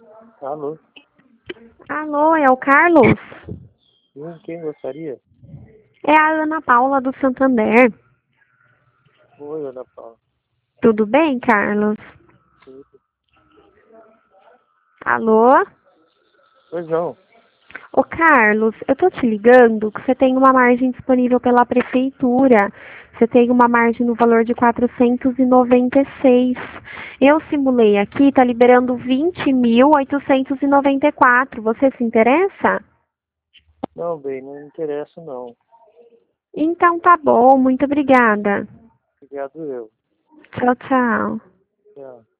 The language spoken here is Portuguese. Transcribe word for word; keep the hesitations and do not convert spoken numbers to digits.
Alô? Alô, é o Carlos? Sim, quem gostaria? É a Ana Paula do Santander. Oi, Ana Paula. Tudo bem, Carlos? Tudo. Alô? Pois não. Ô, Carlos, eu tô te ligando que você tem uma margem disponível pela prefeitura. Você tem uma margem no valor de quatrocentos e noventa e seis. Eu simulei aqui, tá liberando vinte mil oitocentos e noventa e quatro. Você se interessa? Não, bem, não me interessa não. Então tá bom, muito obrigada. Obrigado eu. Tchau, tchau. Tchau.